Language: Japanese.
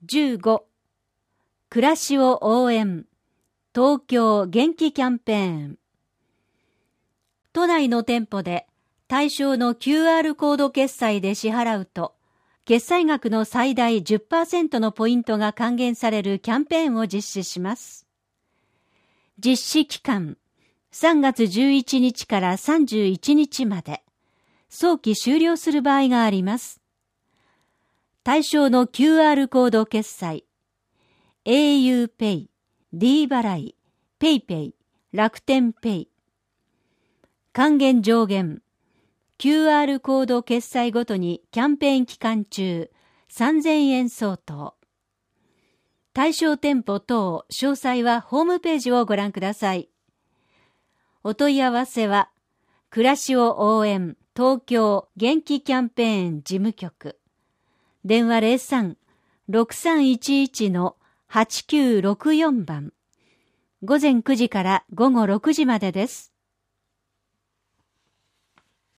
15、暮らしを応援、東京元気キャンペーン。都内の店舗で対象の QR コード決済で支払うと、決済額の最大 10% のポイントが還元されるキャンペーンを実施します。実施期間、3月11日から31日まで、早期終了する場合があります。対象の QR コード決済、auPay、D 払い、PayPay、楽天ペイ。還元上限、QR コード決済ごとにキャンペーン期間中、3000円相当。対象店舗等、詳細はホームページをご覧ください。お問い合わせは、暮らしを応援、東京元気キャンペーン事務局。電話03-6311-8964番。午前9時から午後6時までです。